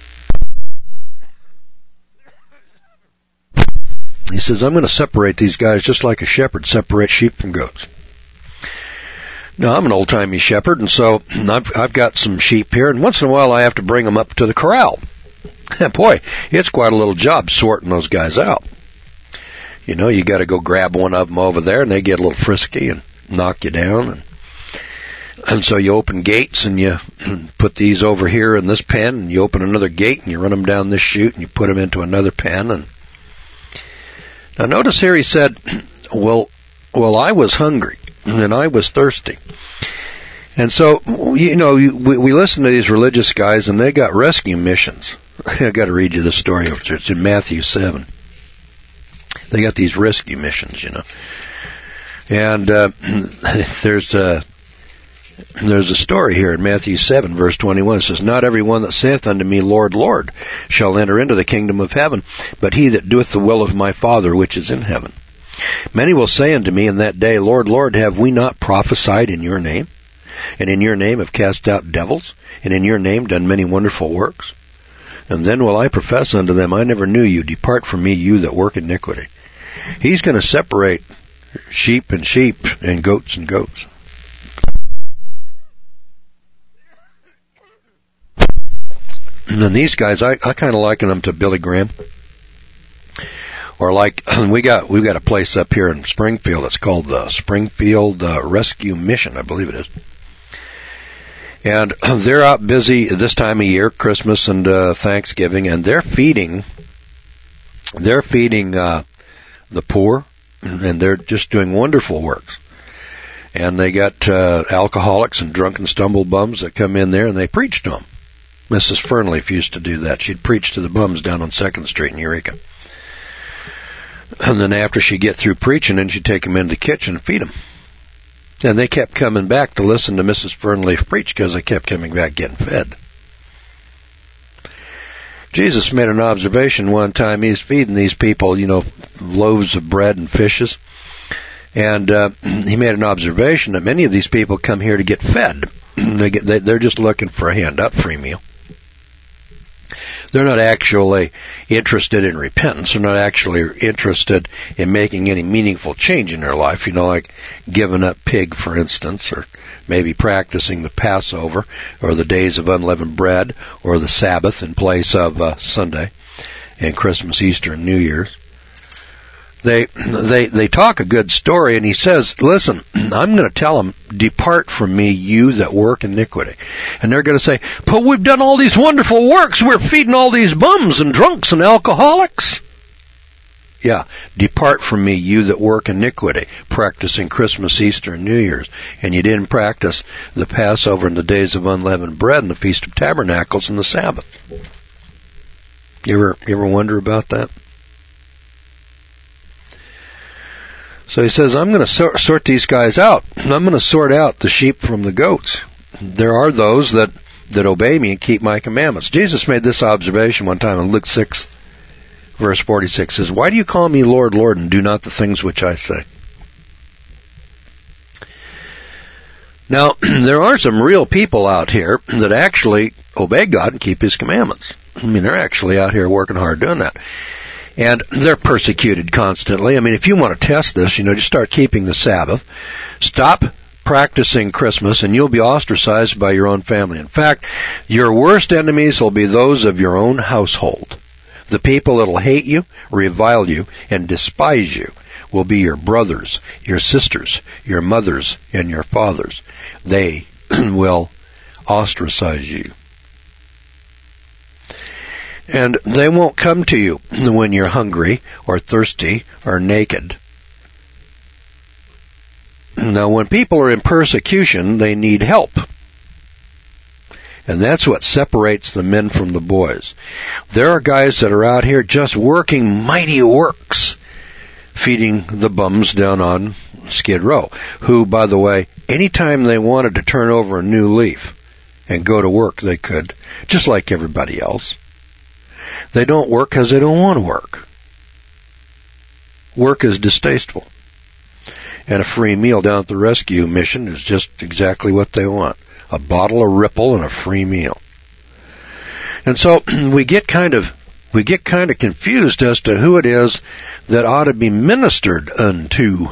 He says, I'm going to separate these guys just like a shepherd separates sheep from goats. Now, I'm an old-timey shepherd, and so I've got some sheep here, and once in a while I have to bring them up to the corral. Boy, it's quite a little job sorting those guys out. You know, you got to go grab one of them over there, and they get a little frisky and knock you down. And so you open gates, and you put these over here in this pen, and you open another gate, and you run them down this chute, and you put them into another pen, and now notice here he said, well, I was hungry, and I was thirsty. And so, you know, we listen to these religious guys, and they got rescue missions. I've got to read you this story. It's in Matthew 7. They got these rescue missions, you know. And there's a story here in Matthew 7, verse 21. It says, Not every one that saith unto me, Lord, Lord, shall enter into the kingdom of heaven, but he that doeth the will of my Father which is in heaven. Many will say unto me in that day, Lord, Lord, have we not prophesied in your name? And in your name have cast out devils? And in your name done many wonderful works? And then will I profess unto them, I never knew you. Depart from me, you that work iniquity. He's going to separate sheep and sheep and goats and goats. And then these guys, I kind of liken them to Billy Graham. Or like, we've got a place up here in Springfield. It's called the Springfield Rescue Mission, I believe it is. And they're out busy this time of year, Christmas and Thanksgiving, and they're feeding the poor, and they're just doing wonderful works. And they got alcoholics and drunken stumble bums that come in there, and they preach to them. Mrs. Fernleaf used to do that. She'd preach to the bums down on 2nd Street in Eureka. And then after she'd get through preaching, then she'd take them into the kitchen and feed them. And they kept coming back to listen to Mrs. Fernleaf preach because they kept coming back getting fed. Jesus made an observation one time. He's feeding these people, you know, loaves of bread and fishes. And he made an observation that many of these people come here to get fed. They're just looking for a handout, free meal. They're not actually interested in repentance. They're not actually interested in making any meaningful change in their life, like giving up pig, for instance, or maybe practicing the Passover or the days of unleavened bread or the Sabbath in place of Sunday and Christmas, Easter, and New Year's. They talk a good story, and he says, listen, I'm going to tell them, depart from me, you that work iniquity. And they're going to say, but we've done all these wonderful works. We're feeding all these bums and drunks and alcoholics. Yeah, depart from me, you that work iniquity, practicing Christmas, Easter, and New Year's. And you didn't practice the Passover and the days of unleavened bread and the Feast of Tabernacles and the Sabbath. You ever wonder about that? So he says, I'm going to sort these guys out. I'm going to sort out the sheep from the goats. There are those that obey me and keep my commandments. Jesus made this observation one time in Luke 6, verse 46. Says, why do you call me Lord, Lord, and do not the things which I say? Now, there are some real people out here that actually obey God and keep His commandments. They're actually out here working hard doing that. And they're persecuted constantly. If you want to test this, just start keeping the Sabbath. Stop practicing Christmas, and you'll be ostracized by your own family. In fact, your worst enemies will be those of your own household. The people that will hate you, revile you, and despise you will be your brothers, your sisters, your mothers, and your fathers. They will ostracize you. And they won't come to you when you're hungry or thirsty or naked. Now, when people are in persecution, they need help. And that's what separates the men from the boys. There are guys that are out here just working mighty works, feeding the bums down on Skid Row, who, by the way, anytime they wanted to turn over a new leaf and go to work, they could, just like everybody else. They don't work because they don't want to work. Work is distasteful. And a free meal down at the rescue mission is just exactly what they want. A bottle of Ripple and a free meal. And so we get kind of confused as to who it is that ought to be ministered unto.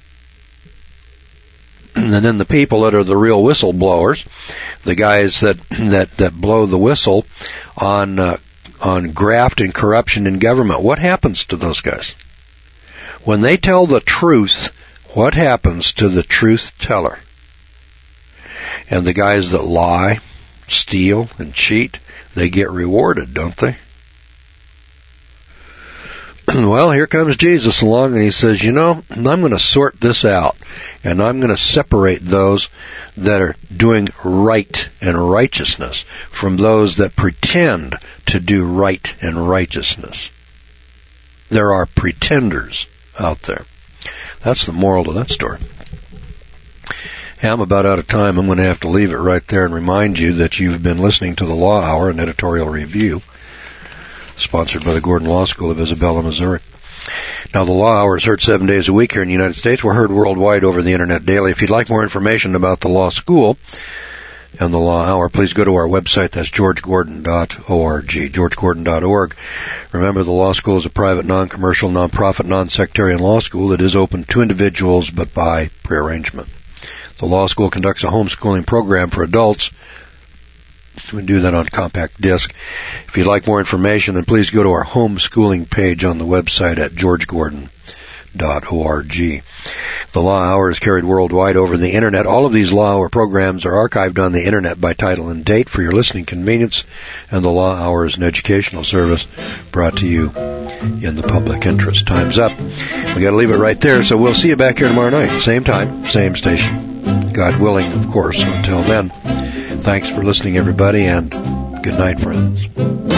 And then the people that are the real whistleblowers, the guys that blow the whistle on graft and corruption in government. What happens to those guys? When they tell the truth, what happens to the truth teller? And the guys that lie, steal, and cheat, they get rewarded, don't they? Well, here comes Jesus along, and he says, I'm going to sort this out, and I'm going to separate those that are doing right and righteousness from those that pretend to do right and righteousness. There are pretenders out there. That's the moral to that story. Hey, I'm about out of time. I'm going to have to leave it right there and remind you that you've been listening to the Law Hour, an editorial review, sponsored by the Gordon Law School of Isabella, Missouri. Now, the Law Hour is heard 7 days a week here in the United States. We're heard worldwide over the Internet daily. If you'd like more information about the Law School and the Law Hour, please go to our website. That's georgegordon.org, georgegordon.org. Remember, the Law School is a private, non-commercial, non-profit, non-sectarian law school that is open to individuals but by prearrangement. The Law School conducts a homeschooling program for adults. We do that on compact disc. If you'd like more information, then please go to our homeschooling page on the website at georgegordon.org. The Law Hour is carried worldwide over the Internet. All of these Law Hour programs are archived on the Internet by title and date for your listening convenience, and the Law Hour is an educational service brought to you in the public interest. Time's up. We got to leave it right there, so we'll see you back here tomorrow night. Same time, same station. God willing, of course. Until then, thanks for listening, everybody, and good night, friends.